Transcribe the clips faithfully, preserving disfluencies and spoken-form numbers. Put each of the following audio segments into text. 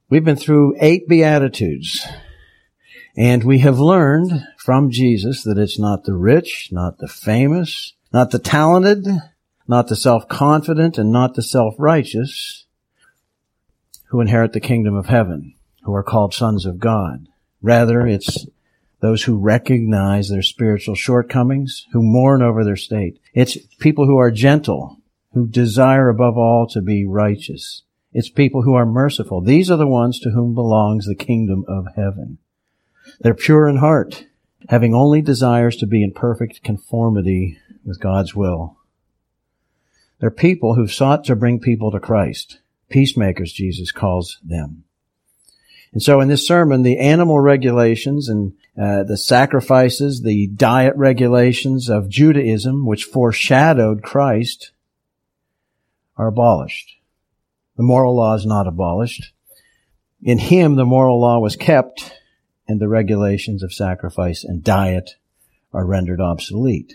We've been through eight Beatitudes, and we have learned from Jesus that it's not the rich, not the famous, not the talented, not the self-confident, and not the self-righteous who inherit the kingdom of heaven, who are called sons of God. Rather, it's those who recognize their spiritual shortcomings, who mourn over their state. It's people who are gentle, who desire above all to be righteous. It's people who are merciful. These are the ones to whom belongs the kingdom of heaven. They're pure in heart, having only desires to be in perfect conformity with God's will. They're people who've sought to bring people to Christ. Peacemakers, Jesus calls them. And so in this sermon, the animal regulations and uh, the sacrifices, the diet regulations of Judaism, which foreshadowed Christ, are abolished. The moral law is not abolished. In Him, the moral law was kept, and the regulations of sacrifice and diet are rendered obsolete.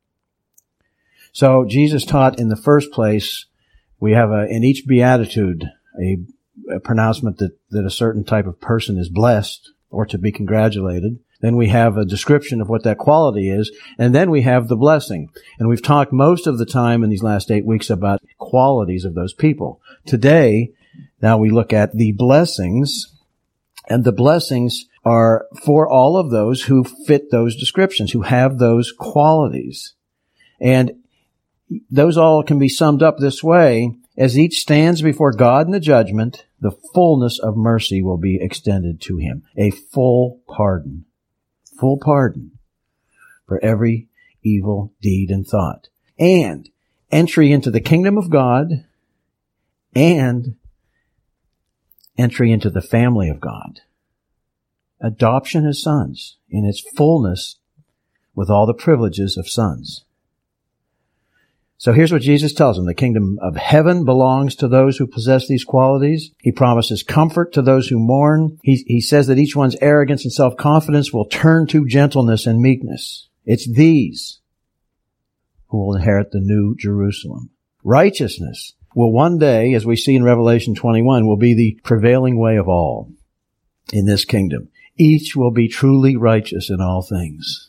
So Jesus taught in the first place, we have a, in each beatitude a, a pronouncement that, that a certain type of person is blessed or to be congratulated. Then we have a description of what that quality is, and then we have the blessing. And we've talked most of the time in these last eight weeks about qualities of those people. Today, now we look at the blessings, and the blessings are for all of those who fit those descriptions, who have those qualities. And those all can be summed up this way: as each stands before God in the judgment, the fullness of mercy will be extended to him. A full pardon. Full pardon for every evil deed and thought. And entry into the kingdom of God and entry into the family of God. Adoption as sons in its fullness with all the privileges of sons. So here's what Jesus tells them. The kingdom of heaven belongs to those who possess these qualities. He promises comfort to those who mourn. He, he says that each one's arrogance and self-confidence will turn to gentleness and meekness. It's these who will inherit the new Jerusalem. Righteousness will one day, as we see in Revelation twenty-one, will be the prevailing way of all in this kingdom. Each will be truly righteous in all things.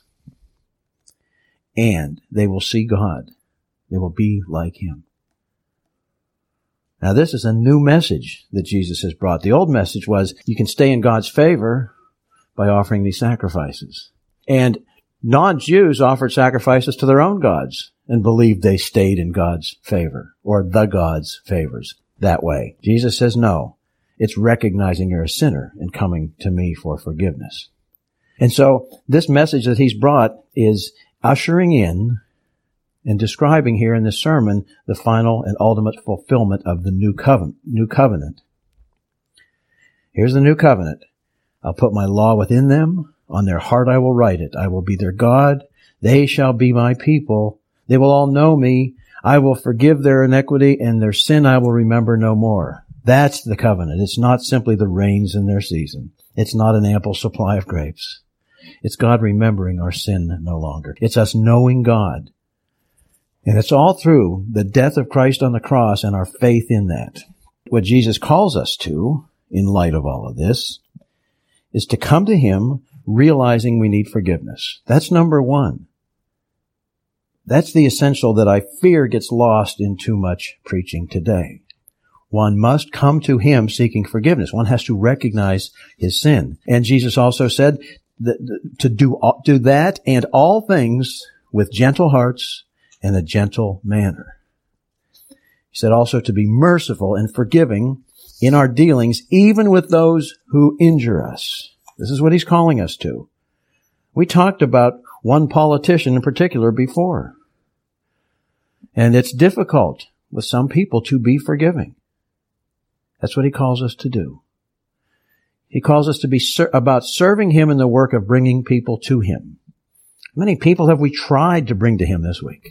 And they will see God. They will be like Him. Now this is a new message that Jesus has brought. The old message was you can stay in God's favor by offering these sacrifices. And non-Jews offered sacrifices to their own gods and believed they stayed in God's favor or the God's favors that way. Jesus says no. It's recognizing you're a sinner and coming to me for forgiveness. And so this message that He's brought is ushering in and describing here in this sermon the final and ultimate fulfillment of the new covenant. New covenant. Here's the new covenant. I'll put my law within them. On their heart I will write it. I will be their God. They shall be my people. They will all know me. I will forgive their iniquity, and their sin I will remember no more. That's the covenant. It's not simply the rains in their season. It's not an ample supply of grapes. It's God remembering our sin no longer. It's us knowing God. And it's all through the death of Christ on the cross and our faith in that. What Jesus calls us to, in light of all of this, is to come to Him realizing we need forgiveness. That's number one. That's the essential that I fear gets lost in too much preaching today. One must come to Him seeking forgiveness. One has to recognize his sin. And Jesus also said that to do, do that and all things with gentle hearts in a gentle manner. He said also to be merciful and forgiving in our dealings, even with those who injure us. This is what He's calling us to. We talked about one politician in particular before. And it's difficult with some people to be forgiving. That's what He calls us to do. He calls us to be ser- about serving Him in the work of bringing people to Him. How many people have we tried to bring to Him this week?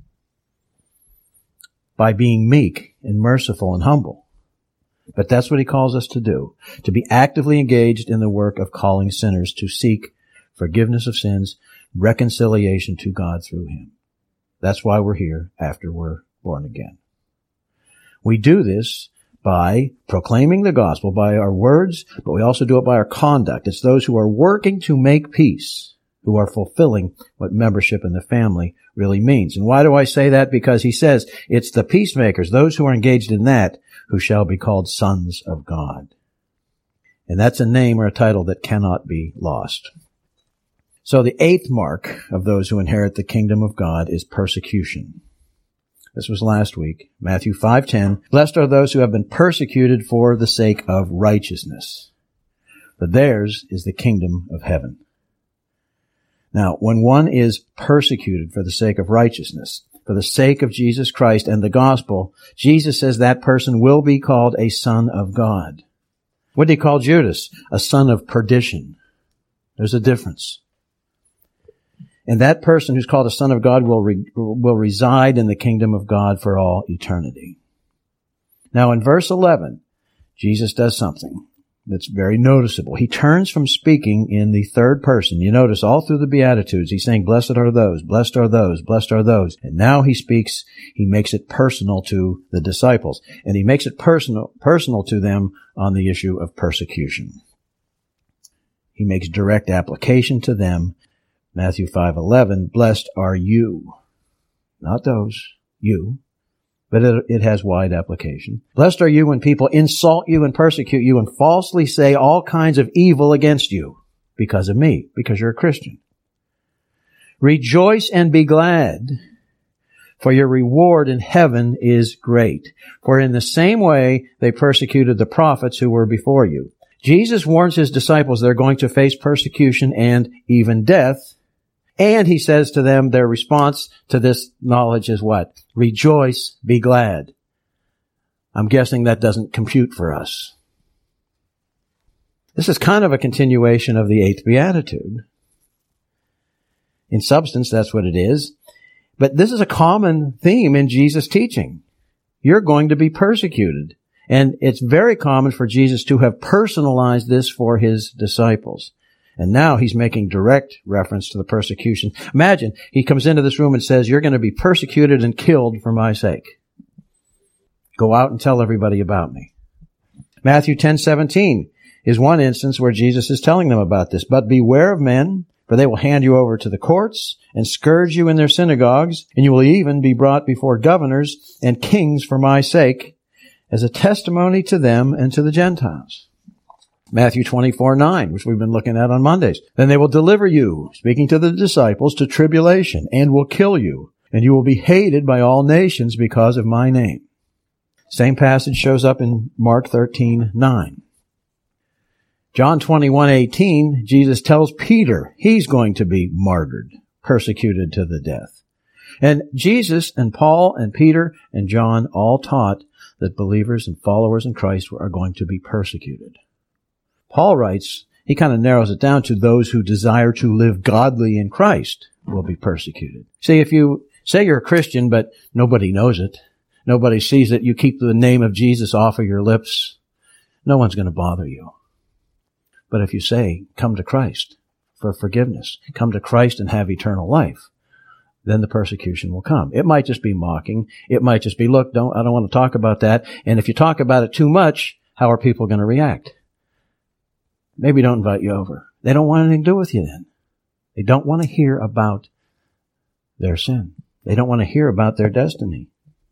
By being meek and merciful and humble. But that's what He calls us to do, to be actively engaged in the work of calling sinners to seek forgiveness of sins, reconciliation to God through Him. That's why we're here after we're born again. We do this by proclaiming the gospel, by our words, but we also do it by our conduct. It's those who are working to make peace, who are fulfilling what membership in the family really means. And why do I say that? Because he says it's the peacemakers, those who are engaged in that, who shall be called sons of God. And that's a name or a title that cannot be lost. So the eighth mark of those who inherit the kingdom of God is persecution. This was last week, Matthew five ten. Blessed are those who have been persecuted for the sake of righteousness, for theirs is the kingdom of heaven. Now, when one is persecuted for the sake of righteousness, for the sake of Jesus Christ and the gospel, Jesus says that person will be called a son of God. What did he call Judas? A son of perdition. There's a difference. And that person who's called a son of God will re, will reside in the kingdom of God for all eternity. Now in verse eleven, Jesus does something that's very noticeable. He turns from speaking in the third person. You notice all through the Beatitudes, he's saying, blessed are those, blessed are those, blessed are those. And now he speaks, he makes it personal to the disciples. And he makes it personal, personal to them on the issue of persecution. He makes direct application to them. Matthew five eleven, blessed are you. Not those, you. But it, it has wide application. Blessed are you when people insult you and persecute you and falsely say all kinds of evil against you because of me, because you're a Christian. Rejoice and be glad, for your reward in heaven is great. For in the same way they persecuted the prophets who were before you. Jesus warns his disciples they're going to face persecution and even death. And he says to them, their response to this knowledge is what? Rejoice, be glad. I'm guessing that doesn't compute for us. This is kind of a continuation of the eighth beatitude. In substance, that's what it is. But this is a common theme in Jesus' teaching. You're going to be persecuted. And it's very common for Jesus to have personalized this for his disciples. And now he's making direct reference to the persecution. Imagine he comes into this room and says, you're going to be persecuted and killed for my sake. Go out and tell everybody about me. Matthew ten seventeen is one instance where Jesus is telling them about this. But beware of men, for they will hand you over to the courts and scourge you in their synagogues, and you will even be brought before governors and kings for my sake, as a testimony to them and to the Gentiles. Matthew twenty-four nine, which we've been looking at on Mondays. Then they will deliver you, speaking to the disciples, to tribulation, and will kill you, and you will be hated by all nations because of my name. Same passage shows up in Mark thirteen nine. John twenty-one eighteen, Jesus tells Peter he's going to be martyred, persecuted to the death. And Jesus and Paul and Peter and John all taught that believers and followers in Christ are going to be persecuted. Paul writes, he kind of narrows it down to those who desire to live godly in Christ will be persecuted. See, if you say you're a Christian, but nobody knows it, nobody sees it, you keep the name of Jesus off of your lips, no one's going to bother you. But if you say, come to Christ for forgiveness, come to Christ and have eternal life, then the persecution will come. It might just be mocking. It might just be, look, don't, I don't want to talk about that. And if you talk about it too much, how are people going to react? Maybe don't invite you over. They don't want anything to do with you then. They don't want to hear about their sin. They don't want to hear about their destiny.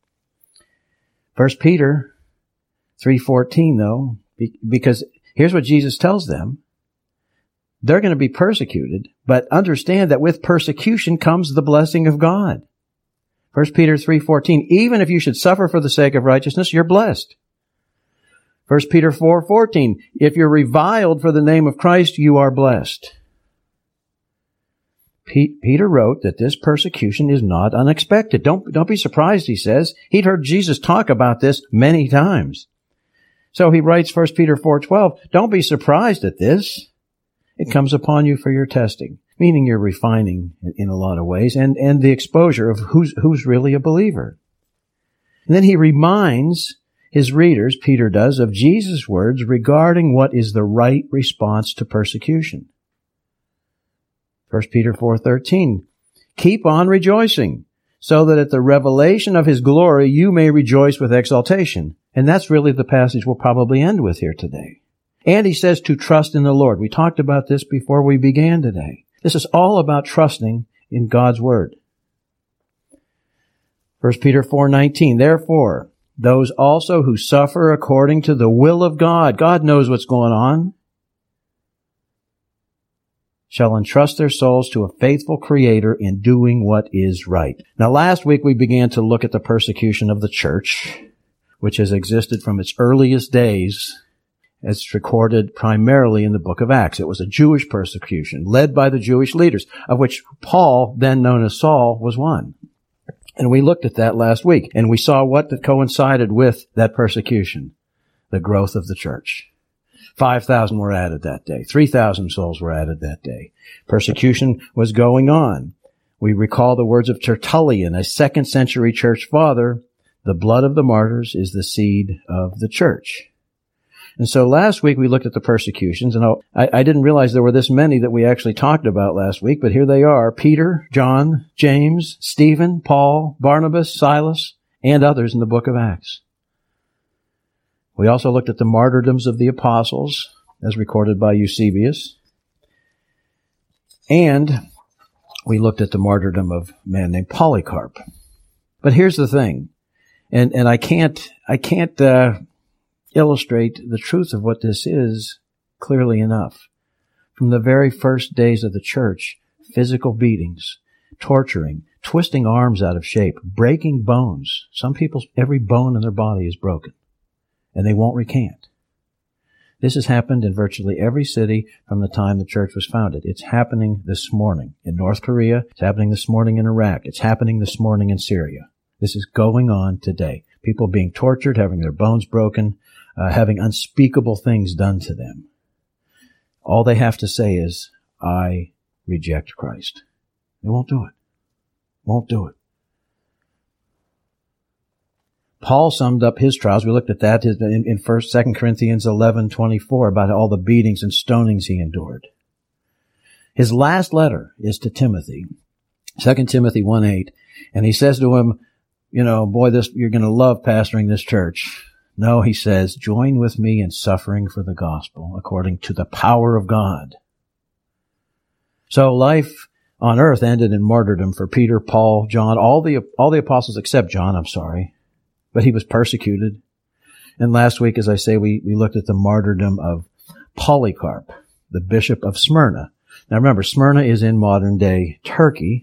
First Peter three fourteen, though, because here's what Jesus tells them. They're going to be persecuted, but understand that with persecution comes the blessing of God. First Peter three fourteen, even if you should suffer for the sake of righteousness, you're blessed. First Peter four fourteen, if you're reviled for the name of Christ, you are blessed. P- Peter wrote that this persecution is not unexpected. Don't, don't be surprised, he says. He'd heard Jesus talk about this many times. So he writes First Peter four twelve, don't be surprised at this. It comes upon you for your testing, meaning you're refining in a lot of ways, and, and the exposure of who's, who's really a believer. And then he reminds his readers, Peter does, of Jesus' words regarding what is the right response to persecution. First Peter four thirteen, keep on rejoicing, so that at the revelation of his glory you may rejoice with exultation. And that's really the passage we'll probably end with here today. And he says to trust in the Lord. We talked about this before we began today. This is all about trusting in God's Word. First Peter four nineteen, therefore, those also who suffer according to the will of God, God knows what's going on, shall entrust their souls to a faithful Creator in doing what is right. Now, last week we began to look at the persecution of the church, which has existed from its earliest days. It's recorded primarily in the book of Acts. It was a Jewish persecution led by the Jewish leaders, of which Paul, then known as Saul, was one. And we looked at that last week, and we saw what that coincided with that persecution, the growth of the church. five thousand were added that day. three thousand souls were added that day. Persecution was going on. We recall the words of Tertullian, a second century church father, the blood of the martyrs is the seed of the church. And so last week we looked at the persecutions, and I, I didn't realize there were this many that we actually talked about last week, but here they are. Peter, John, James, Stephen, Paul, Barnabas, Silas, and others in the book of Acts. We also looked at the martyrdoms of the apostles, as recorded by Eusebius. And we looked at the martyrdom of a man named Polycarp. But here's the thing, and, and I can't, I can't, uh, illustrate the truth of what this is clearly enough. From the very first days of the church, physical beatings, torturing, twisting arms out of shape, breaking bones. Some people's, every bone in their body is broken, and they won't recant. This has happened in virtually every city from the time the church was founded. It's happening this morning in North Korea. It's happening this morning in Iraq. It's happening this morning in Syria. This is going on today. People being tortured, having their bones broken, Uh, having unspeakable things done to them. All they have to say is, I reject Christ. They won't do it. Won't do it. Paul summed up his trials. We looked at that in, in First, Second Corinthians eleven twenty-four about all the beatings and stonings he endured. His last letter is to Timothy, Second Timothy one eight, and he says to him, you know, boy, this you're going to love pastoring this church. No, he says, join with me in suffering for the gospel according to the power of God. So life on earth ended in martyrdom for Peter, Paul, John, all the, all the apostles except John, I'm sorry. But he was persecuted. And last week, as I say, we, we looked at the martyrdom of Polycarp, the bishop of Smyrna. Now remember, Smyrna is in modern day Turkey.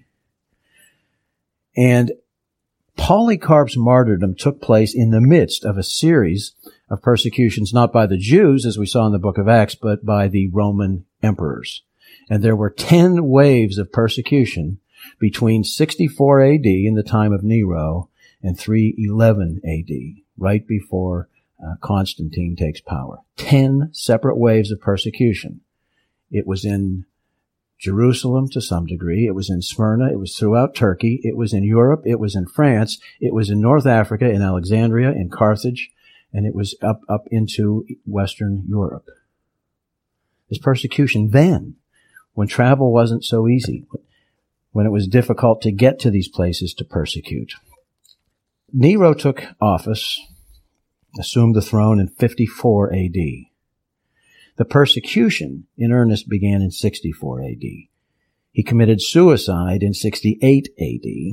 And Polycarp's martyrdom took place in the midst of a series of persecutions, not by the Jews, as we saw in the book of Acts, but by the Roman emperors. And there were ten waves of persecution between sixty-four A D in the time of Nero and three eleven A D, right before uh, Constantine takes power. Ten separate waves of persecution. It was in Jerusalem to some degree. It was in Smyrna. It was throughout Turkey. It was in Europe. It was in France. It was in North Africa, in Alexandria, in Carthage, and it was up, up into Western Europe. This persecution then, when travel wasn't so easy, when it was difficult to get to these places to persecute. Nero took office, assumed the throne in fifty-four A D. The persecution in earnest began in sixty-four A D. He committed suicide in sixty-eight A D.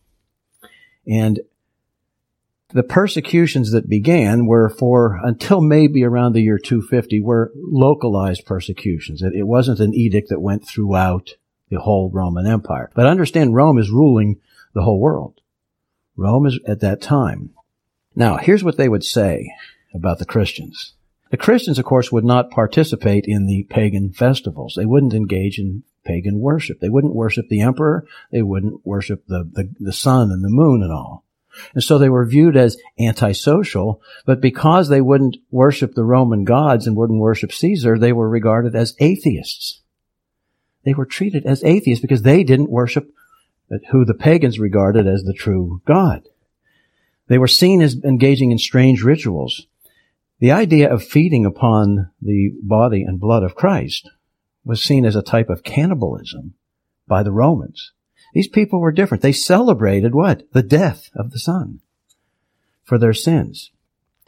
And the persecutions that began were for, until maybe around the year two fifty, were localized persecutions. It wasn't an edict that went throughout the whole Roman Empire. But understand, Rome is ruling the whole world. Rome is at that time. Now, here's what they would say about the Christians. The Christians, of course, would not participate in the pagan festivals. They wouldn't engage in pagan worship. They wouldn't worship the emperor. They wouldn't worship the, the, the sun and the moon and all. And so they were viewed as antisocial, but because they wouldn't worship the Roman gods and wouldn't worship Caesar, they were regarded as atheists. They were treated as atheists because they didn't worship who the pagans regarded as the true God. They were seen as engaging in strange rituals. The idea of feeding upon the body and blood of Christ was seen as a type of cannibalism by the Romans. These people were different. They celebrated what? The death of the Son for their sins.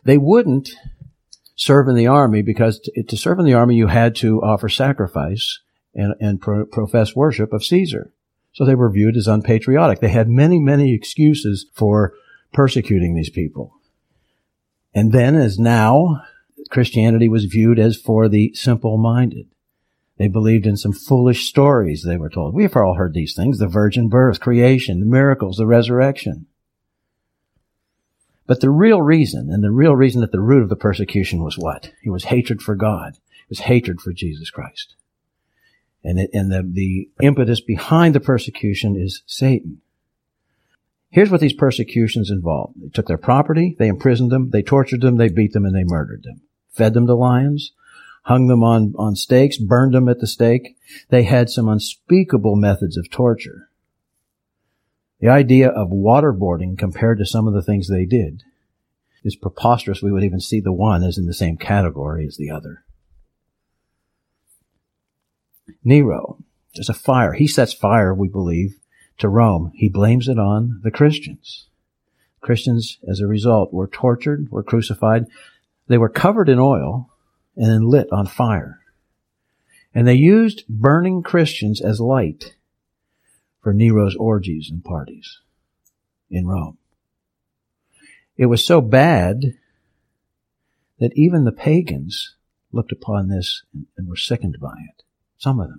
They wouldn't serve in the army because to, to serve in the army you had to offer sacrifice and, and pro, profess worship of Caesar. So they were viewed as unpatriotic. They had many, many excuses for persecuting these people. And then, as now, Christianity was viewed as for the simple-minded. They believed in some foolish stories, they were told. We've all heard these things, the virgin birth, creation, the miracles, the resurrection. But the real reason, and the real reason at the root of the persecution was what? It was hatred for God. It was hatred for Jesus Christ. And, it, and the, the impetus behind the persecution is Satan. Here's what these persecutions involved. They took their property, they imprisoned them, they tortured them, they beat them, and they murdered them. Fed them to lions, hung them on, on stakes, burned them at the stake. They had some unspeakable methods of torture. The idea of waterboarding compared to some of the things they did is preposterous. We would even see the one as in the same category as the other. Nero, there's a fire. He sets fire, we believe, to Rome. He blames it on the Christians. Christians, as a result, were tortured, were crucified. They were covered in oil and then lit on fire. And they used burning Christians as light for Nero's orgies and parties in Rome. It was so bad that even the pagans looked upon this and were sickened by it. Some of them.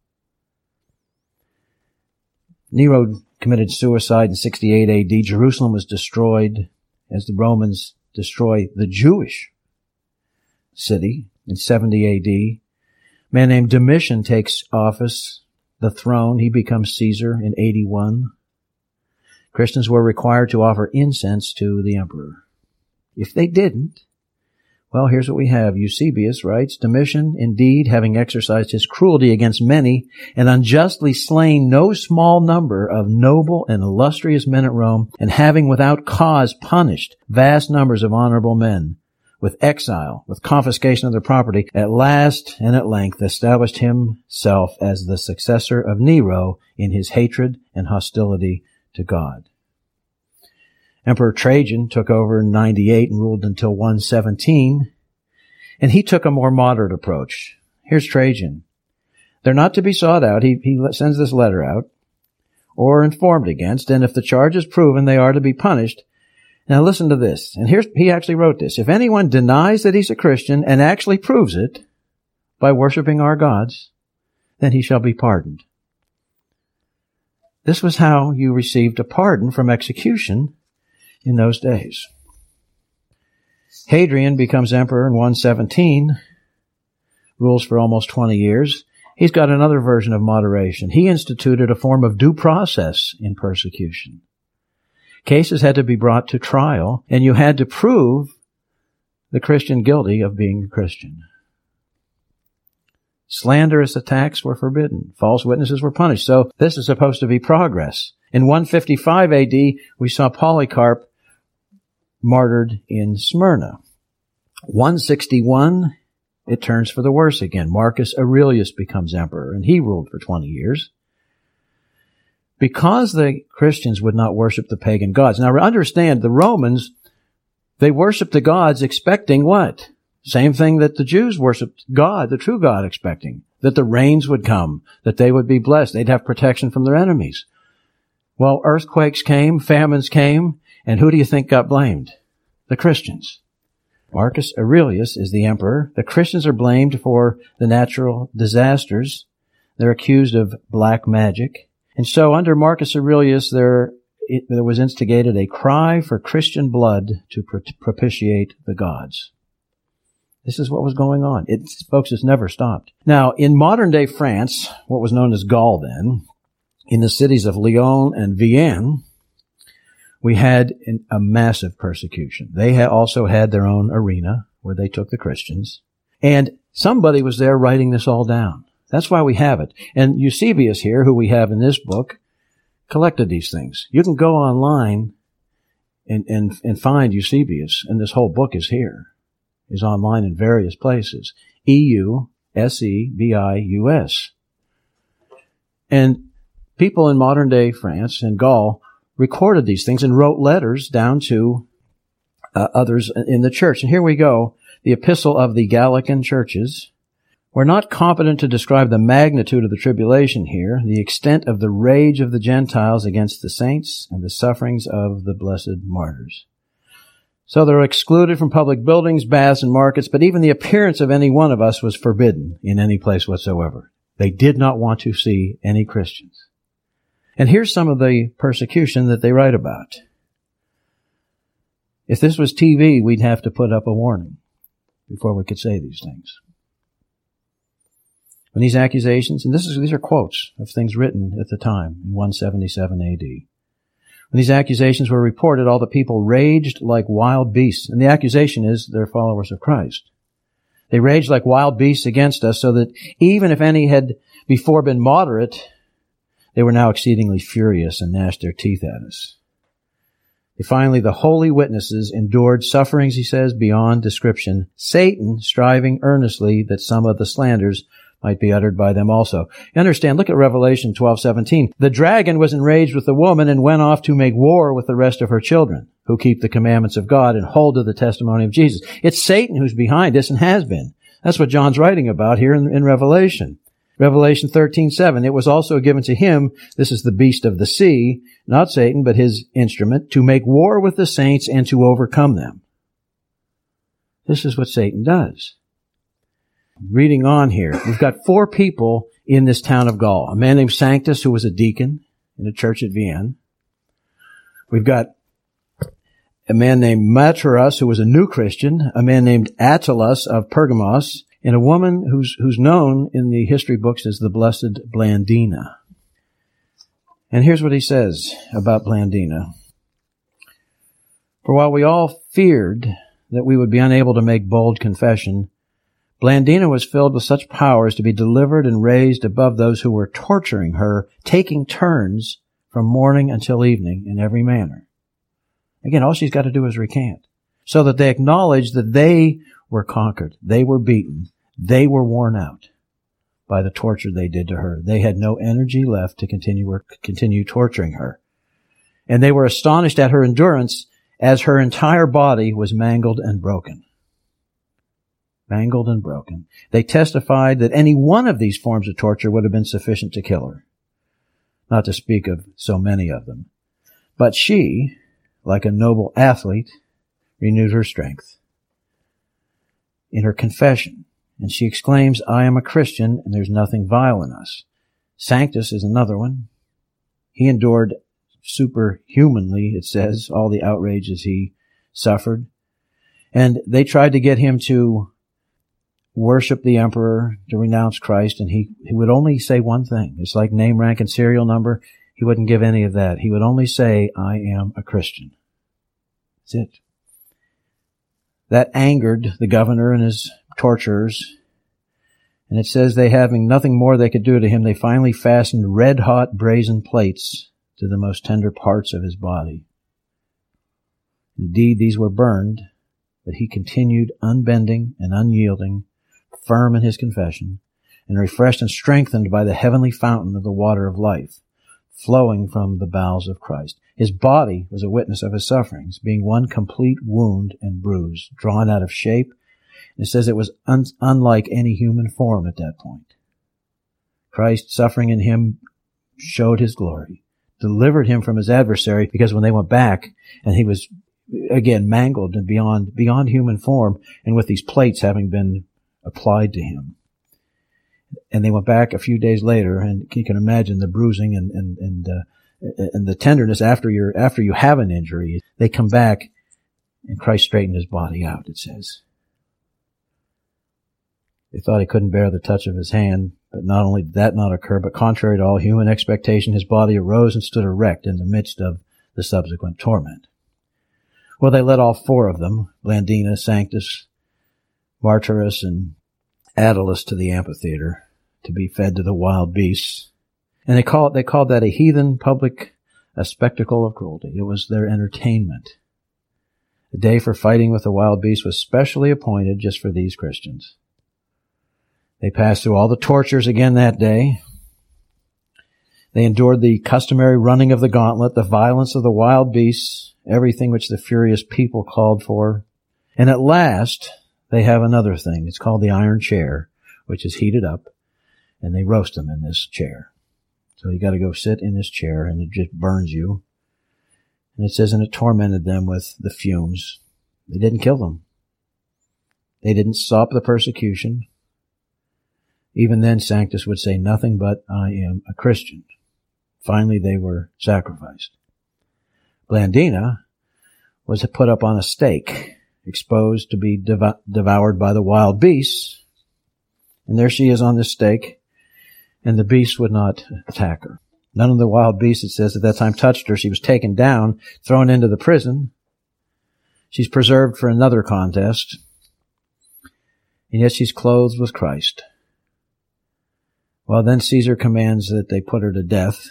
Nero committed suicide in sixty-eight A D. Jerusalem was destroyed as the Romans destroy the Jewish city in seventy A D. A man named Domitian takes office, the throne. He becomes Caesar in eighty-one. Christians were required to offer incense to the emperor. If they didn't, well, here's what we have. Eusebius writes, Domitian, indeed, having exercised his cruelty against many and unjustly slain no small number of noble and illustrious men at Rome, and having without cause punished vast numbers of honorable men, with exile, with confiscation of their property, at last and at length established himself as the successor of Nero in his hatred and hostility to God. Emperor Trajan took over in ninety-eight and ruled until one seventeen, and he took a more moderate approach. Here's Trajan. They're not to be sought out. He, he sends this letter out, or informed against, and if the charge is proven, they are to be punished. Now listen to this, and here's, he actually wrote this. If anyone denies that he's a Christian and actually proves it by worshiping our gods, then he shall be pardoned. This was how you received a pardon from execution in those days. Hadrian becomes emperor in one seventeen, rules for almost twenty years. He's got another version of moderation. He instituted a form of due process in persecution. Cases had to be brought to trial, and you had to prove the Christian guilty of being a Christian. Slanderous attacks were forbidden. False witnesses were punished. So this is supposed to be progress. In one fifty-five A D, we saw Polycarp martyred in Smyrna. one sixty-one, it turns for the worse again. Marcus Aurelius becomes emperor, and he ruled for twenty years. Because the Christians would not worship the pagan gods. Now understand, the Romans, they worshiped the gods expecting what? Same thing that the Jews worshiped God, the true God, expecting. That the rains would come, that they would be blessed, they'd have protection from their enemies. Well, earthquakes came, famines came, and who do you think got blamed? The Christians. Marcus Aurelius is the emperor. The Christians are blamed for the natural disasters. They're accused of black magic. And so under Marcus Aurelius, there, it, there was instigated a cry for Christian blood to pro- propitiate the gods. This is what was going on. It, folks, it's never stopped. Now, in modern-day France, what was known as Gaul then, in the cities of Lyon and Vienne, we had an, a massive persecution. They had also had their own arena where they took the Christians. And somebody was there writing this all down. That's why we have it. And Eusebius here, who we have in this book, collected these things. You can go online and, and, and find Eusebius, and this whole book is here. Is online in various places. E U S E B I U S. And people in modern day France and Gaul recorded these things and wrote letters down to uh, others in the church. And here we go. The epistle of the Galatian churches. We're not competent to describe the magnitude of the tribulation here, the extent of the rage of the Gentiles against the saints, and the sufferings of the blessed martyrs. So they're excluded from public buildings, baths, and markets, but even the appearance of any one of us was forbidden in any place whatsoever. They did not want to see any Christians. And here's some of the persecution that they write about. If this was T V, we'd have to put up a warning before we could say these things. When these accusations, and this is, these are quotes of things written at the time in one seventy-seven A D. When these accusations were reported, all the people raged like wild beasts. And the accusation is they're followers of Christ. They raged like wild beasts against us, so that even if any had before been moderate, they were now exceedingly furious and gnashed their teeth at us. Finally, the holy witnesses endured sufferings, he says, beyond description, Satan striving earnestly that some of the slanders might be uttered by them also. You understand, look at Revelation twelve seventeen. The dragon was enraged with the woman and went off to make war with the rest of her children, who keep the commandments of God and hold to the testimony of Jesus. It's Satan who's behind this and has been. That's what John's writing about here in, in Revelation. Revelation thirteen seven. It was also given to him, this is the beast of the sea, not Satan, but his instrument, to make war with the saints and to overcome them. This is what Satan does. Reading on here, we've got four people in this town of Gaul. A man named Sanctus, who was a deacon in a church at Vienne. We've got a man named Maturus, who was a new Christian. A man named Attalus of Pergamos. And a woman who's who's known in the history books as the Blessed Blandina. And here's what he says about Blandina. For while we all feared that we would be unable to make bold confession, Blandina was filled with such power as to be delivered and raised above those who were torturing her, taking turns from morning until evening in every manner. Again, all she's got to do is recant, so that they acknowledge that they were conquered, they were beaten, they were worn out by the torture they did to her. They had no energy left to continue continue torturing her. And they were astonished at her endurance as her entire body was mangled and broken. Mangled and broken. They testified that any one of these forms of torture would have been sufficient to kill her, not to speak of so many of them. But she, like a noble athlete, renewed her strength in her confession. And she exclaims, I am a Christian, and there's nothing vile in us. Sanctus is another one. He endured superhumanly, it says, all the outrages he suffered. And they tried to get him to worship the emperor, to renounce Christ, and he, he would only say one thing. It's like name, rank, and serial number. He wouldn't give any of that. He would only say, I am a Christian. That's it. That angered the governor and his torturers. And it says they, having nothing more they could do to him, they finally fastened red-hot brazen plates to the most tender parts of his body. Indeed, these were burned, but he continued unbending and unyielding, firm in his confession, and refreshed and strengthened by the heavenly fountain of the water of life, flowing from the bowels of Christ. His body was a witness of his sufferings, being one complete wound and bruise, drawn out of shape. It says it was un- unlike any human form at that point. Christ, suffering in him, showed his glory, delivered him from his adversary, because when they went back, and he was, again, mangled and beyond, beyond human form, and with these plates having been applied to him. And they went back a few days later, and you can imagine the bruising and, and, and, uh, and the tenderness after you're, after you have an injury. They come back, and Christ straightened his body out, it says. They thought he couldn't bear the touch of his hand, but not only did that not occur, but contrary to all human expectation, his body arose and stood erect in the midst of the subsequent torment. Well, they led all four of them, Blandina, Sanctus, Maturus, and Attalus, to the amphitheater to be fed to the wild beasts. And they called, they called that a heathen public, a spectacle of cruelty. It was their entertainment. The day for fighting with the wild beasts was specially appointed just for these Christians. They passed through all the tortures again that day. They endured the customary running of the gauntlet, the violence of the wild beasts, everything which the furious people called for. And at last, they have another thing. It's called the iron chair, which is heated up, and they roast them in this chair. So you got to go sit in this chair, and it just burns you. And it says, and it tormented them with the fumes. They didn't kill them. They didn't stop the persecution. Even then, Sanctus would say nothing but, I am a Christian. Finally, they were sacrificed. Blandina was put up on a stake, exposed to be dev- devoured by the wild beasts. And there she is on this stake, and the beasts would not attack her. None of the wild beasts, it says, at that time touched her. She was taken down, thrown into the prison. She's preserved for another contest. And yet she's clothed with Christ. Well, then Caesar commands that they put her to death.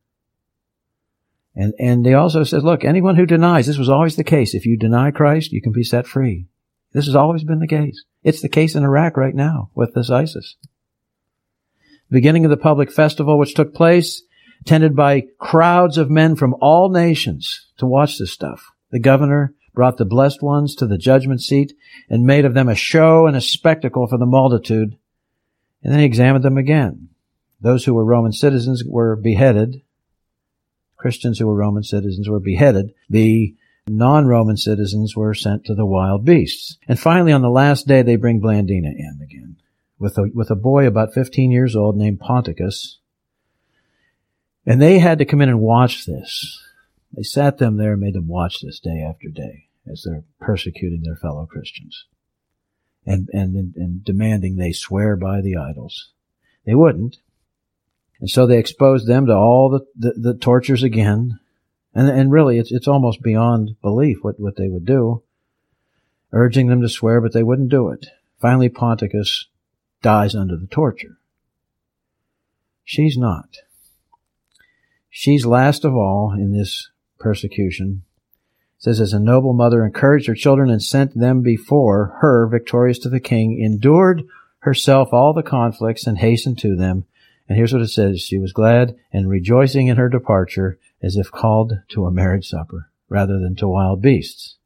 And, and they also said, look, anyone who denies, this was always the case. If you deny Christ, you can be set free. This has always been the case. It's the case in Iraq right now with this ISIS. Beginning of the public festival, which took place, attended by crowds of men from all nations to watch this stuff. The governor brought the blessed ones to the judgment seat and made of them a show and a spectacle for the multitude. And then he examined them again. Those who were Roman citizens were beheaded. Christians who were Roman citizens were beheaded. The non-Roman citizens were sent to the wild beasts. And finally, on the last day, they bring Blandina in again with a, with a boy about fifteen years old named Ponticus. And they had to come in and watch this. They sat them there and made them watch this day after day as they're persecuting their fellow Christians and, and, and demanding they swear by the idols. They wouldn't. And so they exposed them to all the, the, the tortures again. And, and really, it's, it's almost beyond belief what, what they would do, urging them to swear, but they wouldn't do it. Finally, Ponticus dies under the torture. She's not. She's last of all in this persecution. It says, as a noble mother encouraged her children and sent them before her victorious to the king, endured herself all the conflicts and hastened to them. And here's what it says. She was glad and rejoicing in her departure as if called to a marriage supper rather than to wild beasts.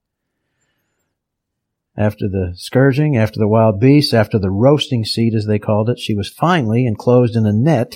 After the scourging, after the wild beasts, after the roasting seat, as they called it, she was finally enclosed in a net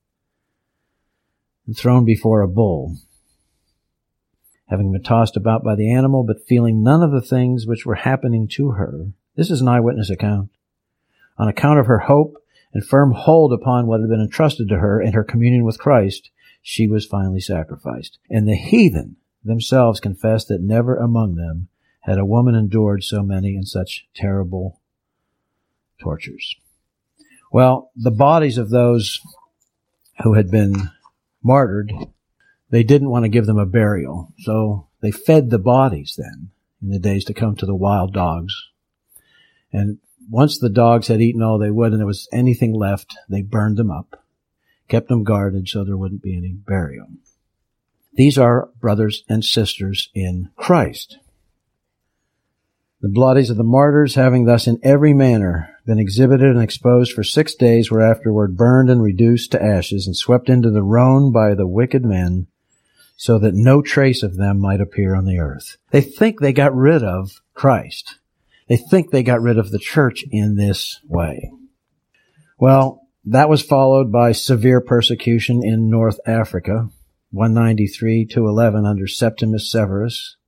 and thrown before a bull, having been tossed about by the animal, but feeling none of the things which were happening to her. This is an eyewitness account. On account of her hope and firm hold upon what had been entrusted to her and her communion with Christ, she was finally sacrificed. And the heathen themselves confessed that never among them had a woman endured so many and such terrible tortures. Well, the bodies of those who had been martyred, they didn't want to give them a burial. So they fed the bodies then in the days to come to the wild dogs. And once the dogs had eaten all they would and there was anything left, they burned them up, kept them guarded so there wouldn't be any burial. These are brothers and sisters in Christ. The bodies of the martyrs, having thus in every manner been exhibited and exposed for six days, were afterward burned and reduced to ashes and swept into the Rhone by the wicked men, so that no trace of them might appear on the earth. They think they got rid of Christ. They think they got rid of the church in this way. Well, that was followed by severe persecution in North Africa, one ninety-three to eleven under Septimus Severus.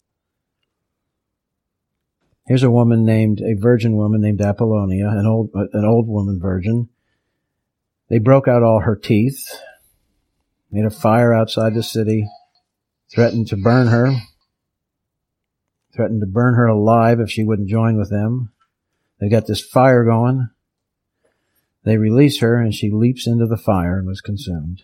Here's a woman named, a virgin woman named Apollonia, an old, an old woman virgin. They broke out all her teeth, made a fire outside the city, threatened to burn her, threatened to burn her alive if she wouldn't join with them. They got this fire going. They release her and she leaps into the fire and was consumed.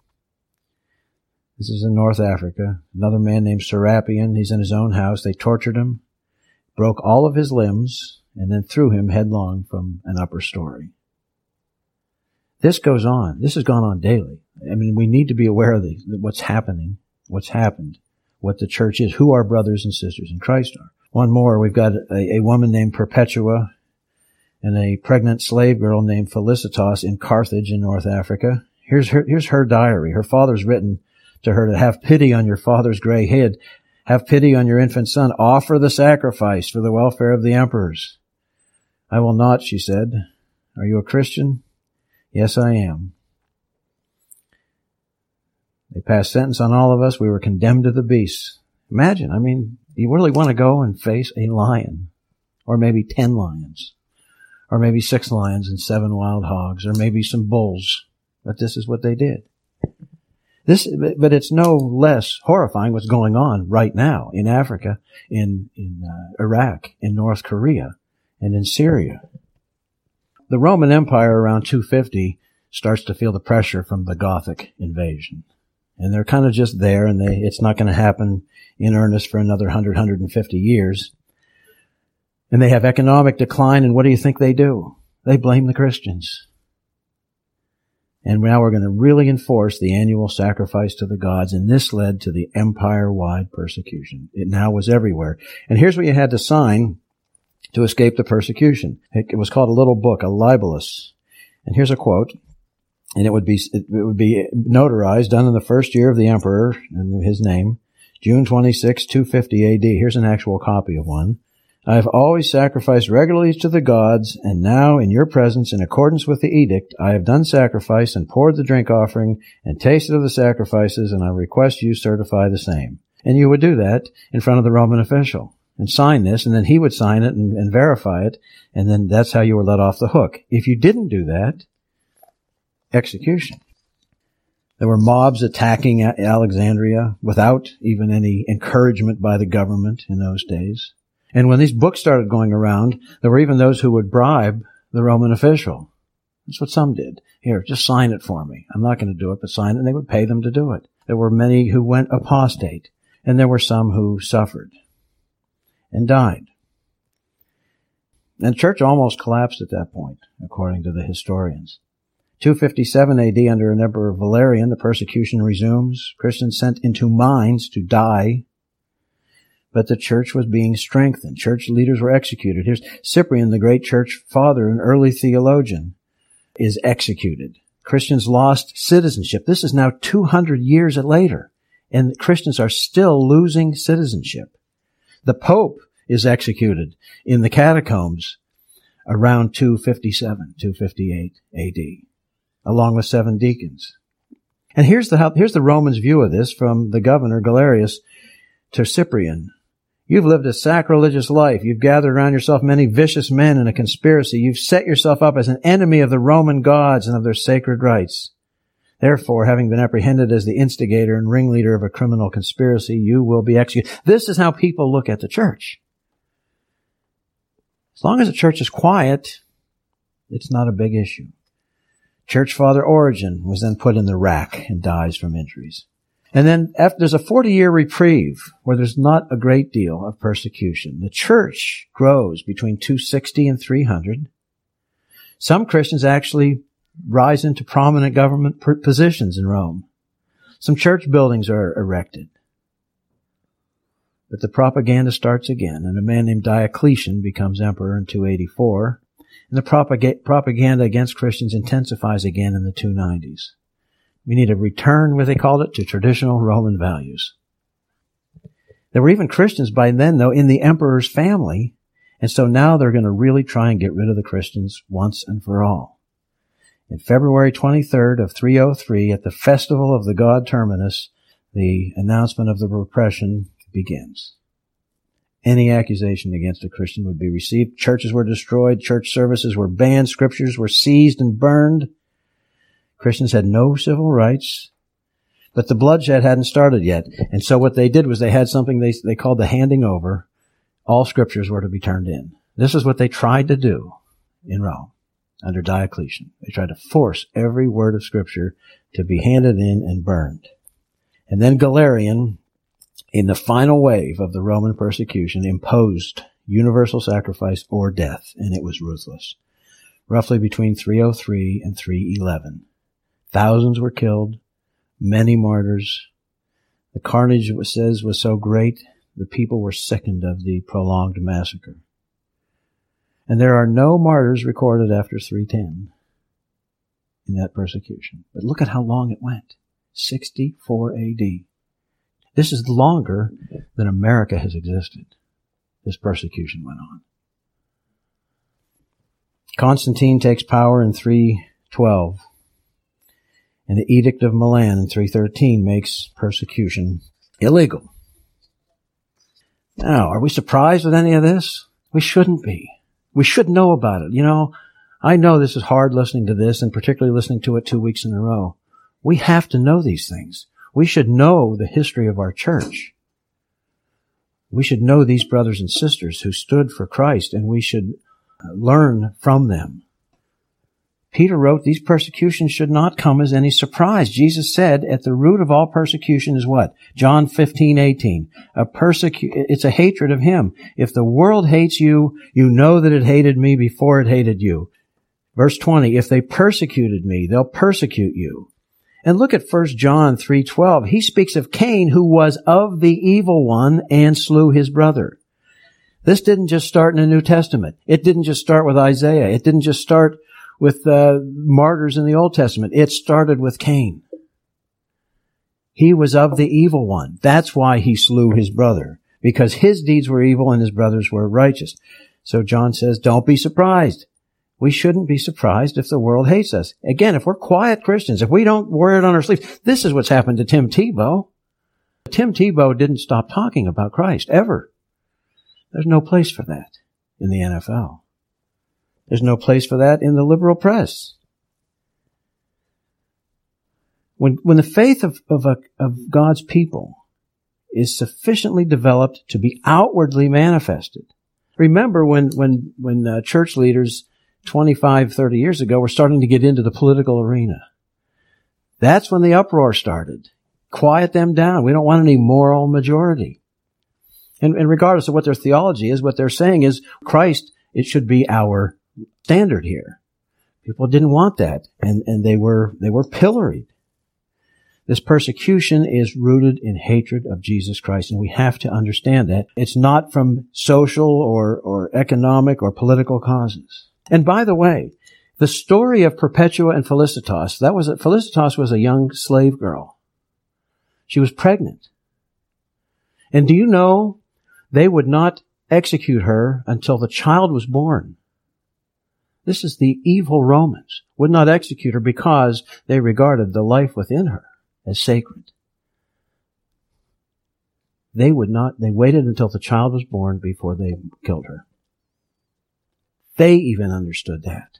This is in North Africa. Another man named Serapion, he's in his own house. They tortured him, broke all of his limbs, and then threw him headlong from an upper story. This goes on. This has gone on daily. I mean, we need to be aware of the, what's happening, what's happened, what the church is, who our brothers and sisters in Christ are. One more, we've got a, a woman named Perpetua and a pregnant slave girl named Felicitas in Carthage in North Africa. Here's her, here's her diary. Her father's written to her to have pity on your father's gray head. Have pity on your infant son. Offer the sacrifice for the welfare of the emperors. I will not, she said. Are you a Christian? Yes, I am. They passed sentence on all of us. We were condemned to the beasts. Imagine, I mean, you really want to go and face a lion, or maybe ten lions, or maybe six lions and seven wild hogs, or maybe some bulls. But this is what they did. This, but it's no less horrifying what's going on right now in Africa, in, in uh, Iraq, in North Korea, and in Syria. The Roman Empire around two fifty starts to feel the pressure from the Gothic invasion. And they're kind of just there, and they, it's not going to happen in earnest for another one hundred, one hundred fifty years. And they have economic decline, and what do you think they do? They blame the Christians. And now we're going to really enforce the annual sacrifice to the gods, and this led to the empire-wide persecution. It now was everywhere. And here's what you had to sign to escape the persecution. It was called a little book, a libellus. And here's a quote. And it would be, it would be notarized, done in the first year of the emperor, in his name, June twenty-sixth, two fifty A D. Here's an actual copy of one. I have always sacrificed regularly to the gods, and now, in your presence, in accordance with the edict, I have done sacrifice and poured the drink offering and tasted of the sacrifices, and I request you certify the same. And you would do that in front of the Roman official and sign this, and then he would sign it and, and verify it, and then that's how you were let off the hook. If you didn't do that, execution. There were mobs attacking Alexandria without even any encouragement by the government in those days. And when these books started going around, there were even those who would bribe the Roman official. That's what some did. Here, just sign it for me. I'm not going to do it, but sign it, and they would pay them to do it. There were many who went apostate, and there were some who suffered and died. And the church almost collapsed at that point, according to the historians. two fifty-seven A D, under an Emperor Valerian, the persecution resumes. Christians sent into mines to die. But the church was being strengthened. Church leaders were executed. Here's Cyprian, the great church father and early theologian, is executed. Christians lost citizenship. This is now two hundred years later, and Christians are still losing citizenship. The Pope is executed in the catacombs around two fifty-seven, two fifty-eight A D, along with seven deacons. And here's the, here's the Romans' view of this from the governor, Galerius, to Cyprian. You've lived a sacrilegious life. You've gathered around yourself many vicious men in a conspiracy. You've set yourself up as an enemy of the Roman gods and of their sacred rites. Therefore, having been apprehended as the instigator and ringleader of a criminal conspiracy, you will be executed. This is how people look at the church. As long as the church is quiet, it's not a big issue. Church Father Origen was then put in the rack and dies from injuries. And then after, there's a forty-year reprieve where there's not a great deal of persecution. The church grows between two sixty and three hundred. Some Christians actually rise into prominent government positions in Rome. Some church buildings are erected. But the propaganda starts again, and a man named Diocletian becomes emperor in two eighty-four, and the propag- propaganda against Christians intensifies again in the two nineties. We need a return, what they called it, to traditional Roman values. There were even Christians by then, though, in the emperor's family, and so now they're going to really try and get rid of the Christians once and for all. In February twenty-third of three oh three, at the festival of the god Terminus, the announcement of the repression begins. Any accusation against a Christian would be received. Churches were destroyed. Church services were banned. Scriptures were seized and burned. Christians had no civil rights, but the bloodshed hadn't started yet. And so what they did was they had something they, they called the handing over. All scriptures were to be turned in. This is what they tried to do in Rome under Diocletian. They tried to force every word of scripture to be handed in and burned. And then Galerian, in the final wave of the Roman persecution, imposed universal sacrifice or death, and it was ruthless. Roughly between three oh three and three eleven. Thousands were killed, many martyrs. The carnage, it says, was so great, the people were sickened of the prolonged massacre. And there are no martyrs recorded after three ten in that persecution. But look at how long it went. sixty-four A D. This is longer than America has existed. This persecution went on. Constantine takes power in three twelve. And the Edict of Milan in three thirteen makes persecution illegal. Now, are we surprised with any of this? We shouldn't be. We should know about it. You know, I know this is hard listening to this, and particularly listening to it two weeks in a row. We have to know these things. We should know the history of our church. We should know these brothers and sisters who stood for Christ, and we should learn from them. Peter wrote, these persecutions should not come as any surprise. Jesus said, at the root of all persecution is what? John fifteen eighteen. A persecu- it's a hatred of him. If the world hates you, you know that it hated me before it hated you. Verse twenty, if they persecuted me, they'll persecute you. And look at First John three twelve. He speaks of Cain, who was of the evil one and slew his brother. This didn't just start in the New Testament. It didn't just start with Isaiah. It didn't just start with uh, martyrs in the Old Testament. It started with Cain. He was of the evil one. That's why he slew his brother, because his deeds were evil and his brothers were righteous. So John says, don't be surprised. We shouldn't be surprised if the world hates us. Again, if we're quiet Christians, if we don't wear it on our sleeves, this is what's happened to Tim Tebow. Tim Tebow didn't stop talking about Christ, ever. There's no place for that in the N F L. There's no place for that in the liberal press. When, when the faith of, of, a, of God's people is sufficiently developed to be outwardly manifested. Remember when, when, when uh, church leaders twenty-five, thirty years ago were starting to get into the political arena. That's when the uproar started. Quiet them down. We don't want any moral majority. And, and regardless of what their theology is, what they're saying is Christ, it should be our standard here. People didn't want that, and, and they were, they were pilloried. This persecution is rooted in hatred of Jesus Christ, and we have to understand that. It's not from social or, or economic or political causes. And by the way, the story of Perpetua and Felicitas, that was, a, Felicitas was a young slave girl. She was pregnant. And do you know, they would not execute her until the child was born. This is the evil Romans. Would not execute her because they regarded the life within her as sacred. They would not, they waited until the child was born before they killed her. They even understood that.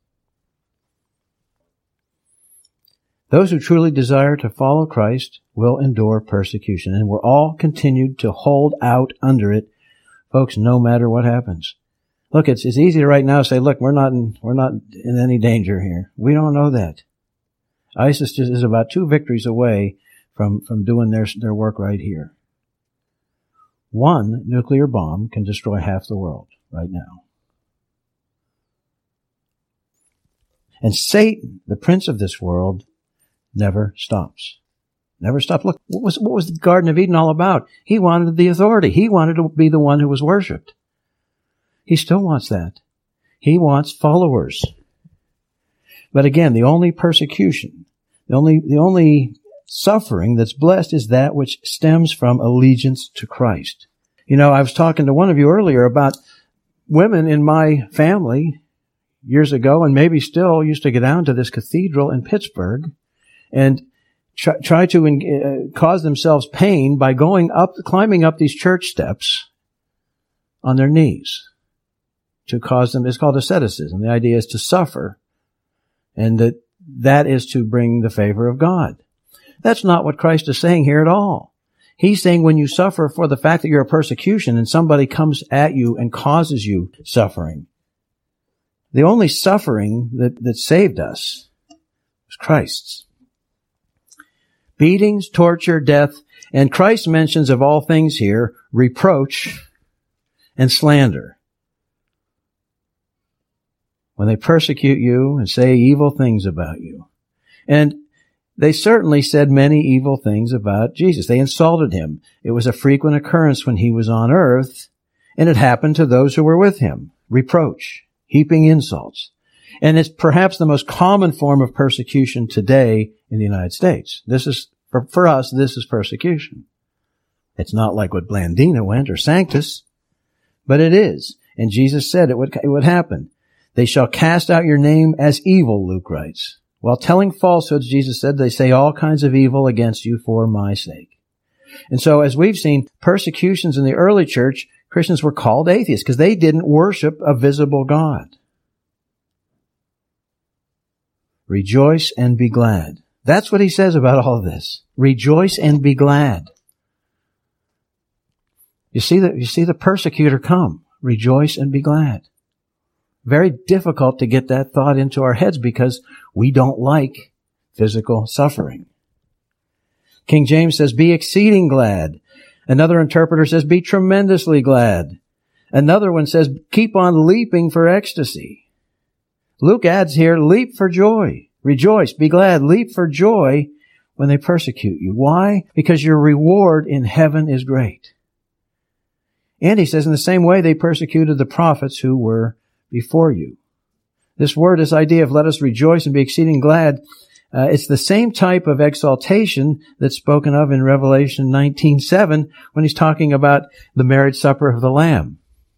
Those who truly desire to follow Christ will endure persecution, and we're all continued to hold out under it, folks, no matter what happens. Look, it's, it's easy to right now say, look, we're not in, we're not in any danger here. We don't know that. ISIS just is about two victories away from, from doing their, their work right here. One nuclear bomb can destroy half the world right now. And Satan, the prince of this world, never stops. Never stops. Look, what was, what was the Garden of Eden all about? He wanted the authority. He wanted to be the one who was worshipped. He still wants that. He wants followers. But again, the only persecution, the only, the only suffering that's blessed is that which stems from allegiance to Christ. You know, I was talking to one of you earlier about women in my family years ago, and maybe still used to go down to this cathedral in Pittsburgh and try, try to uh, cause themselves pain by going up, climbing up these church steps on their knees. To cause them, it's called asceticism. The idea is to suffer, and that that is to bring the favor of God. That's not what Christ is saying here at all. He's saying when you suffer for the fact that you're a persecution and somebody comes at you and causes you suffering, the only suffering that, that saved us was Christ's. Beatings, torture, death, and Christ mentions of all things here, reproach and slander. When they persecute you and say evil things about you. And they certainly said many evil things about Jesus. They insulted him. It was a frequent occurrence when he was on earth, and it happened to those who were with him. Reproach, heaping insults. And it's perhaps the most common form of persecution today in the United States. This is, for, for us, this is persecution. It's not like what Blandina went or Sanctus, but it is. And Jesus said it would, it would happen. They shall cast out your name as evil, Luke writes. While telling falsehoods, Jesus said, they say all kinds of evil against you for my sake. And so, as we've seen, persecutions in the early church, Christians were called atheists because they didn't worship a visible God. Rejoice and be glad. That's what he says about all of this. Rejoice and be glad. You see the, you see the persecutor come. Rejoice and be glad. Very difficult to get that thought into our heads because we don't like physical suffering. King James says, be exceeding glad. Another interpreter says, be tremendously glad. Another one says, keep on leaping for ecstasy. Luke adds here, leap for joy. Rejoice, be glad, leap for joy when they persecute you. Why? Because your reward in heaven is great. And he says, in the same way, they persecuted the prophets who were before you. This word, this idea of let us rejoice and be exceeding glad, uh, it's the same type of exaltation that's spoken of in Revelation nineteen seven when he's talking about the marriage supper of the Lamb.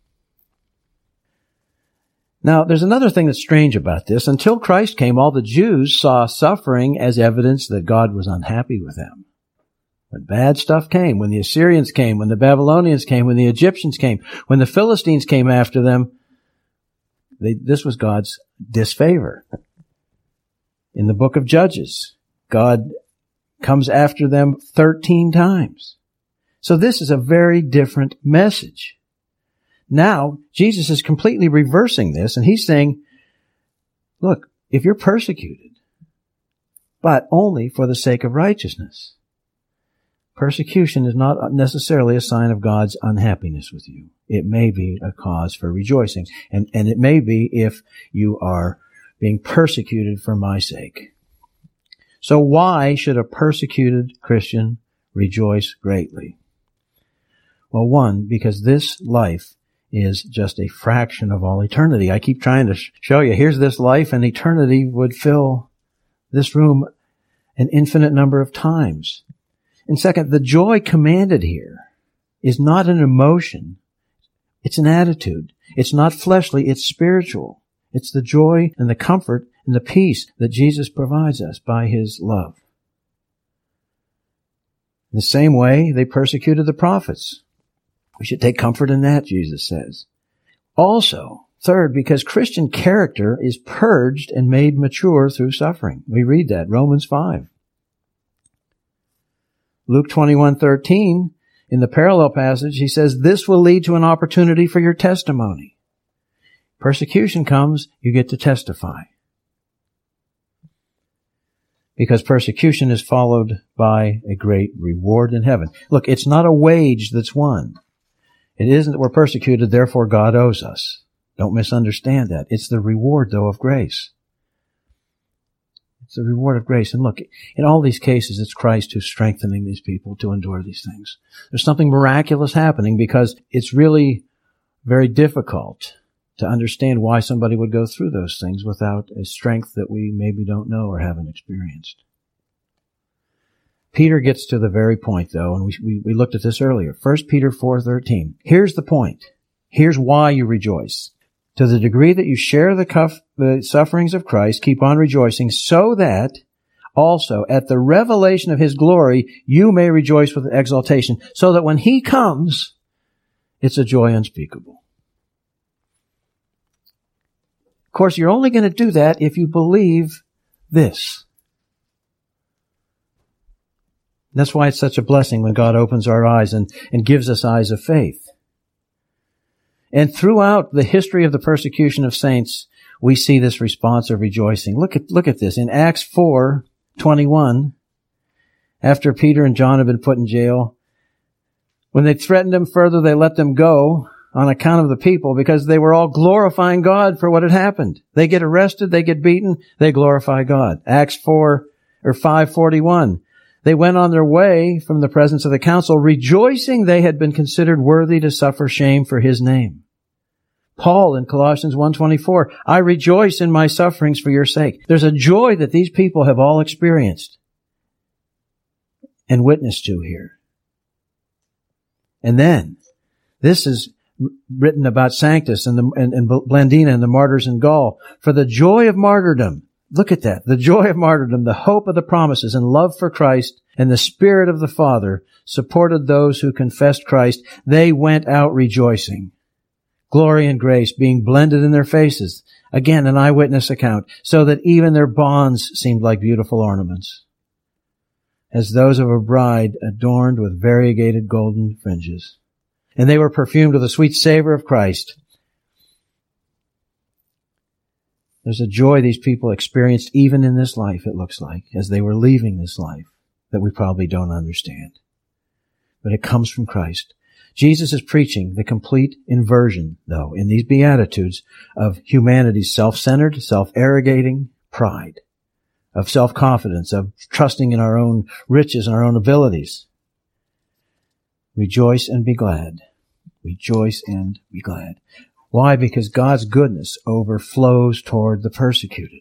Now, there's another thing that's strange about this. Until Christ came, all the Jews saw suffering as evidence that God was unhappy with them. When bad stuff came, when the Assyrians came, when the Babylonians came, when the Egyptians came, when the Philistines came after them, they, this was God's disfavor. In the book of Judges, God comes after them thirteen times. So this is a very different message. Now, Jesus is completely reversing this, and he's saying, look, if you're persecuted, but only for the sake of righteousness, persecution is not necessarily a sign of God's unhappiness with you. It may be a cause for rejoicing, and, and it may be if you are being persecuted for my sake. So why should a persecuted Christian rejoice greatly? Well, one, because this life is just a fraction of all eternity. I keep trying to show you, here's this life, and eternity would fill this room an infinite number of times. And second, the joy commanded here is not an emotion. It's an attitude. It's not fleshly, it's spiritual. It's the joy and the comfort and the peace that Jesus provides us by his love. In the same way, they persecuted the prophets. We should take comfort in that, Jesus says. Also, third, because Christian character is purged and made mature through suffering. We read that, Romans five. Luke twenty-one thirteen, in the parallel passage, he says, this will lead to an opportunity for your testimony. Persecution comes, you get to testify. Because persecution is followed by a great reward in heaven. Look, it's not a wage that's won. It isn't that we're persecuted, therefore God owes us. Don't misunderstand that. It's the reward, though, of grace. It's the reward of grace. And look, in all these cases, it's Christ who's strengthening these people to endure these things. There's something miraculous happening because it's really very difficult to understand why somebody would go through those things without a strength that we maybe don't know or haven't experienced. Peter gets to the very point, though, and we, we, we looked at this earlier. First Peter four thirteen. Here's the point. Here's why you rejoice. To the degree that you share the, cuff, the sufferings of Christ, keep on rejoicing, so that also at the revelation of his glory you may rejoice with exultation, so that when he comes, it's a joy unspeakable. Of course, you're only going to do that if you believe this. That's why it's such a blessing when God opens our eyes and, and gives us eyes of faith. And throughout the history of the persecution of saints, we see this response of rejoicing. Look at, look at this. In Acts four twenty-one, after Peter and John had been put in jail, when they threatened them further, they let them go on account of the people because they were all glorifying God for what had happened. They get arrested, they get beaten, they glorify God. Acts four or five forty-one. They went on their way from the presence of the council, rejoicing they had been considered worthy to suffer shame for his name. Paul in Colossians one twenty-four, I rejoice in my sufferings for your sake. There's a joy that these people have all experienced and witnessed to here. And then, this is written about Sanctus and, the, and, and Blandina and the martyrs in Gaul. For the joy of martyrdom, look at that, the joy of martyrdom, the hope of the promises and love for Christ and the Spirit of the Father supported those who confessed Christ. They went out rejoicing. Glory and grace being blended in their faces. Again, an eyewitness account, so that even their bonds seemed like beautiful ornaments, as those of a bride adorned with variegated golden fringes. And they were perfumed with the sweet savor of Christ. There's a joy these people experienced even in this life, it looks like, as they were leaving this life, that we probably don't understand. But it comes from Christ. Jesus is preaching the complete inversion, though, in these Beatitudes of humanity's self-centered, self-arrogating pride, of self-confidence, of trusting in our own riches and our own abilities. Rejoice and be glad. Rejoice and be glad. Why? Because God's goodness overflows toward the persecuted.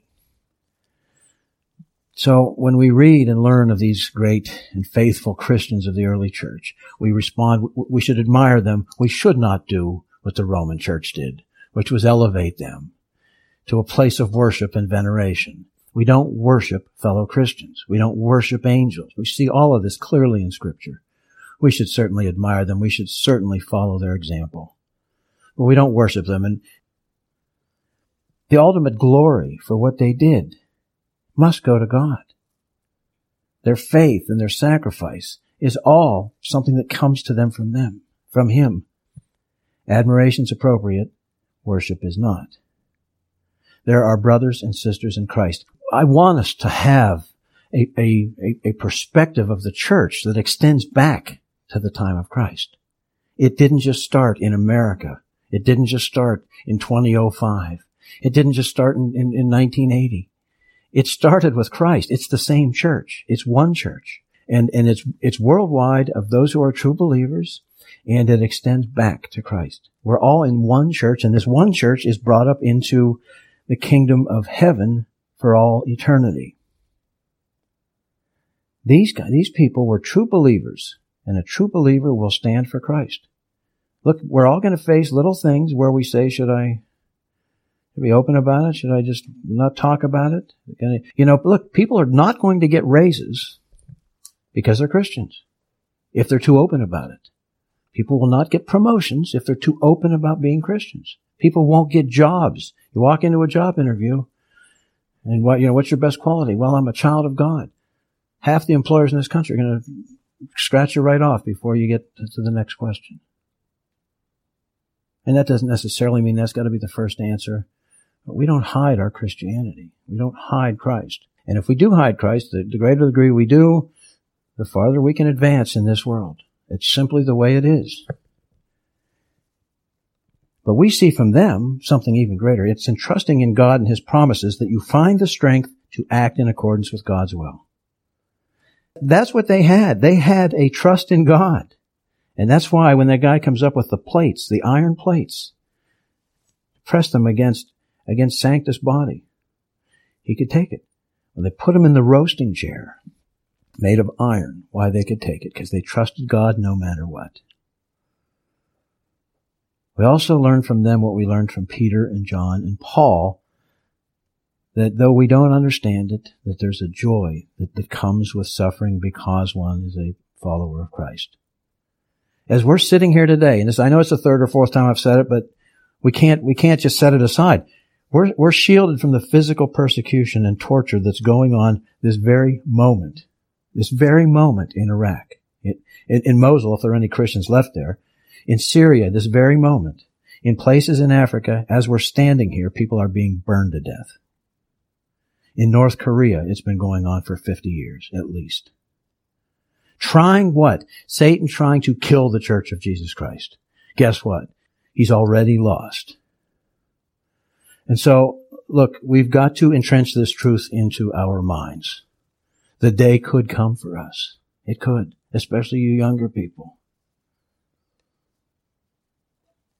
So when we read and learn of these great and faithful Christians of the early church, we respond, we should admire them. We should not do what the Roman church did, which was elevate them to a place of worship and veneration. We don't worship fellow Christians. We don't worship angels. We see all of this clearly in Scripture. We should certainly admire them. We should certainly follow their example. But we don't worship them. And the ultimate glory for what they did must go to God. Their faith and their sacrifice is all something that comes to them from them, from Him. Admiration's appropriate. Worship is not. There are brothers and sisters in Christ. I want us to have a, a, a perspective of the church that extends back to the time of Christ. It didn't just start in America. It didn't just start in twenty oh five. It didn't just start in, in, in nineteen eighty. It started with Christ. It's the same church. It's one church. And, and it's, it's worldwide of those who are true believers, and it extends back to Christ. We're all in one church, and this one church is brought up into the kingdom of heaven for all eternity. These guys, these people were true believers, and a true believer will stand for Christ. Look, we're all going to face little things where we say, should I be open about it? Should I just not talk about it? You know, look, people are not going to get raises because they're Christians if they're too open about it. People will not get promotions if they're too open about being Christians. People won't get jobs. You walk into a job interview, and what, you know, what's your best quality? Well, I'm a child of God. Half the employers in this country are going to scratch you right off before you get to the next question. And that doesn't necessarily mean that's got to be the first answer. But we don't hide our Christianity. We don't hide Christ. And if we do hide Christ, the, the greater the degree we do, the farther we can advance in this world. It's simply the way it is. But we see from them something even greater. It's in trusting in God and His promises that you find the strength to act in accordance with God's will. That's what they had. They had a trust in God. And that's why when that guy comes up with the plates, the iron plates, press them against, against Sanctus' body, he could take it. When they put him in the roasting chair, made of iron, why they could take it, because they trusted God no matter what. We also learn from them what we learned from Peter and John and Paul, that though we don't understand it, that there's a joy that, that comes with suffering because one is a follower of Christ. As we're sitting here today, and this, I know it's the third or fourth time I've said it, but we can't, we can't just set it aside. We're, we're shielded from the physical persecution and torture that's going on this very moment. This very moment in Iraq. It, in, in Mosul, if there are any Christians left there. In Syria, this very moment. In places in Africa, as we're standing here, people are being burned to death. In North Korea, it's been going on for fifty years, at least. Trying what? Satan trying to kill the Church of Jesus Christ. Guess what? He's already lost. And so, look, we've got to entrench this truth into our minds. The day could come for us. It could, especially you younger people.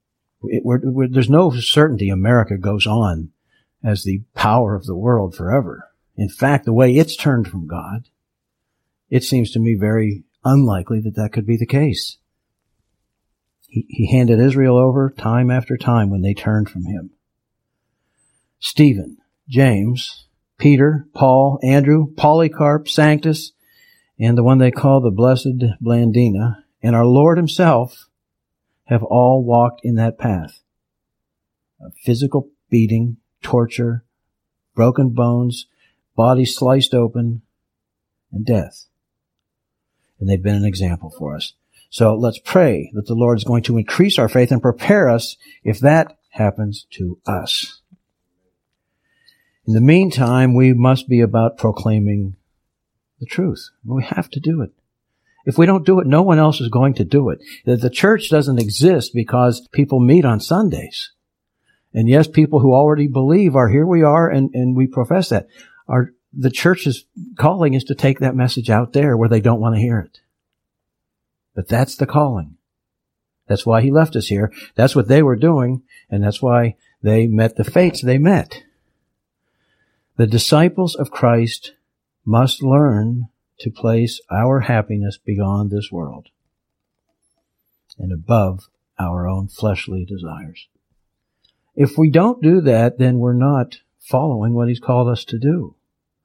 It, we're, we're, there's no certainty America goes on as the power of the world forever. In fact, the way it's turned from God, it seems to me very unlikely that that could be the case. He, he handed Israel over time after time when they turned from him. Stephen, James, Peter, Paul, Andrew, Polycarp, Sanctus, and the one they call the Blessed Blandina, and our Lord himself have all walked in that path of physical beating, torture, broken bones, bodies sliced open, and death. And they've been an example for us. So let's pray that the Lord is going to increase our faith and prepare us if that happens to us. In the meantime, we must be about proclaiming the truth. We have to do it. If we don't do it, no one else is going to do it. The church doesn't exist because people meet on Sundays. And yes, people who already believe are here we are, and, and we profess that. Our, the church's calling is to take that message out there where they don't want to hear it. But that's the calling. That's why he left us here. That's what they were doing, and that's why they met the fates they met. The disciples of Christ must learn to place our happiness beyond this world and above our own fleshly desires. If we don't do that, then we're not following what he's called us to do.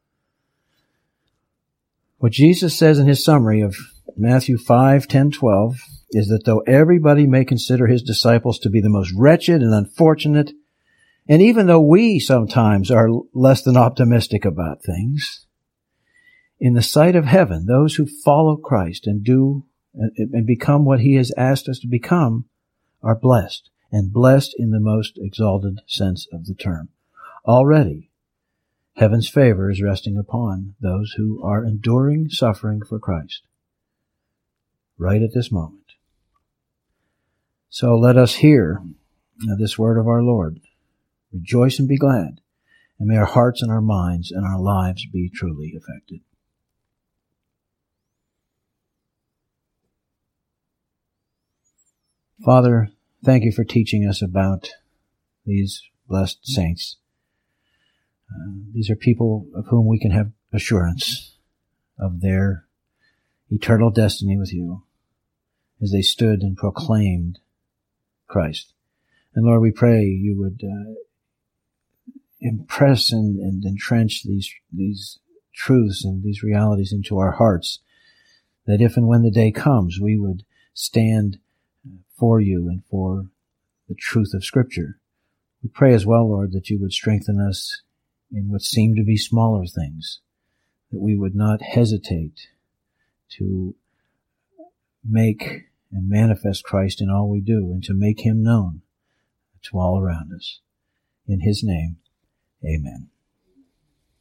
What Jesus says in his summary of Matthew five, ten, twelve is that though everybody may consider his disciples to be the most wretched and unfortunate, and even though we sometimes are less than optimistic about things, in the sight of heaven, those who follow Christ and do and become what he has asked us to become are blessed, and blessed in the most exalted sense of the term. Already, heaven's favor is resting upon those who are enduring suffering for Christ right at this moment. So let us hear this word of our Lord. Rejoice and be glad, and may our hearts and our minds and our lives be truly affected. Father, thank you for teaching us about these blessed saints. Uh, these are people of whom we can have assurance of their eternal destiny with you as they stood and proclaimed Christ. And Lord, we pray you would uh, impress and, and entrench these these truths and these realities into our hearts, that if and when the day comes, we would stand for you and for the truth of Scripture. We pray as well, Lord, that you would strengthen us in what seem to be smaller things, that we would not hesitate to make and manifest Christ in all we do and to make him known to all around us. In his name, amen.